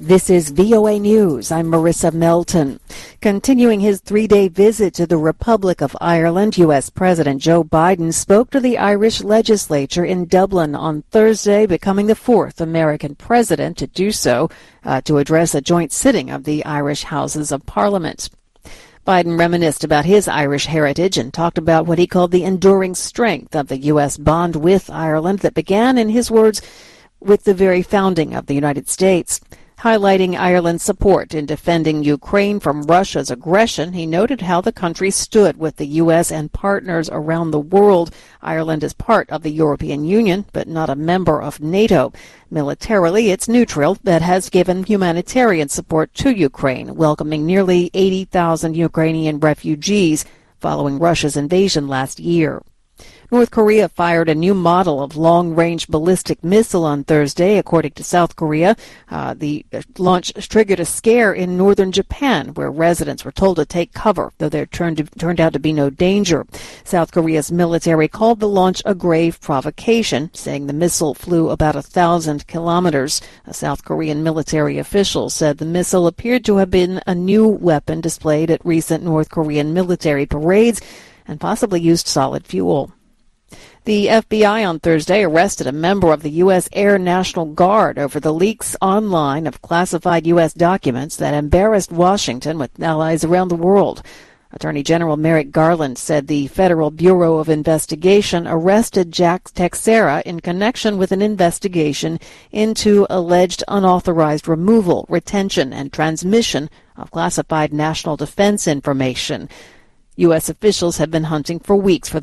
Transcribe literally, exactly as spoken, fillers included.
This is V O A News. I'm Marissa Melton. Continuing his three-day visit to the Republic of Ireland, U S President Joe Biden spoke to the Irish legislature in Dublin on Thursday, becoming the fourth American president to do so, uh, to address a joint sitting of the Irish Houses of Parliament. Biden reminisced about his Irish heritage and talked about what he called the enduring strength of the U S bond with Ireland that began, in his words, with the very founding of the United States. Highlighting Ireland's support in defending Ukraine from Russia's aggression, he noted how the country stood with the U S and partners around the world. Ireland is part of the European Union, but not a member of NATO. Militarily, it's neutral, but has given humanitarian support to Ukraine, welcoming nearly eighty thousand Ukrainian refugees following Russia's invasion last year. North Korea fired a new model of long-range ballistic missile on Thursday, according to South Korea. Uh, the launch triggered a scare in northern Japan, where residents were told to take cover, though there turned, turned out to be no danger. South Korea's military called the launch a grave provocation, saying the missile flew about a thousand kilometers. A South Korean military official said the missile appeared to have been a new weapon displayed at recent North Korean military parades and possibly used solid fuel. The F B I on Thursday arrested a member of the U S Air National Guard over the leaks online of classified U S documents that embarrassed Washington with allies around the world. Attorney General Merrick Garland said the Federal Bureau of Investigation arrested Jack Teixeira in connection with an investigation into alleged unauthorized removal, retention, and transmission of classified national defense information. U S officials have been hunting for weeks for the